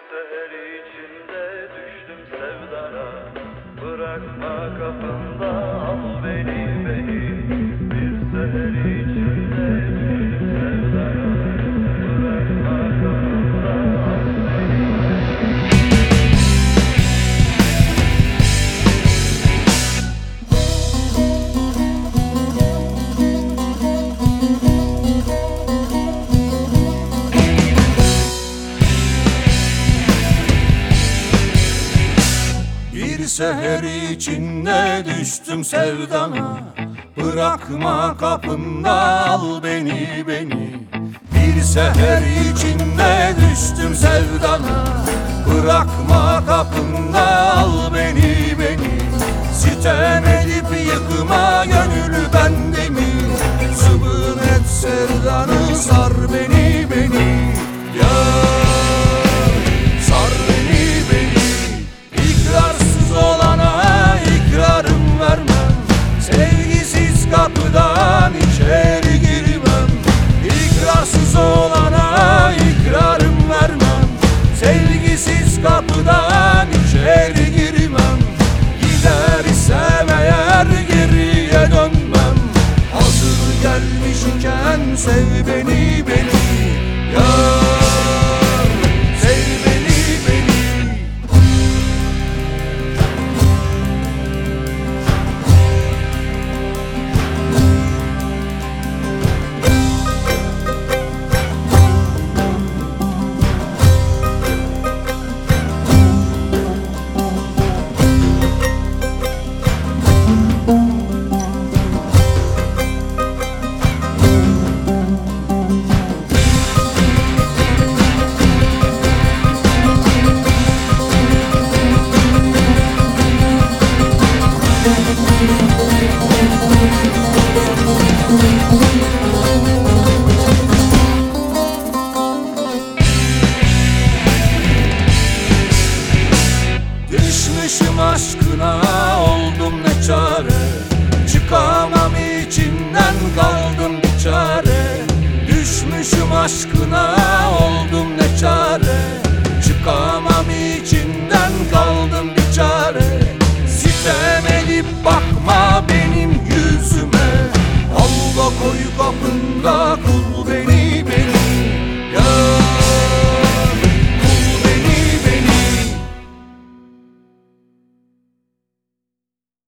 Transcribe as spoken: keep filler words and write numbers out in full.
seher içinde düştüm sevdana. Bırakma kapında, al beni beni. Bir seher içinde düştüm sevdana. Bırakma kapında, al beni beni. Bir seher içinde düştüm sevdana. Bırakma kapında, al beni beni. Bir seher içinde düştüm sevdana. Bırakma kapında, al beni beni. Sitem edip yıkma gönlü bende mi? Zıbın et sevdanı, sar beni beni. Yar, sar beni beni. İkrarsız olana ikrarım vermem. Sevgisiz kapıdan içeri girmem. İkrarsız olana ikrarım vermem. Sevgisiz kapıdan içeri girmem. Gidersem eğer geriye dönmem. Hazır gelmişken sev beni beni. Yar, sev beni beni. Düşmüşüm aşkına, oldum ne çare. Çıkamam içinden, kaldım bir çare. Düşmüşüm aşkına, oldum ne çare. Çıkamam içinden, kaldım bir çare. Sitem edip bakma benim yüzüme. Al da koy kapında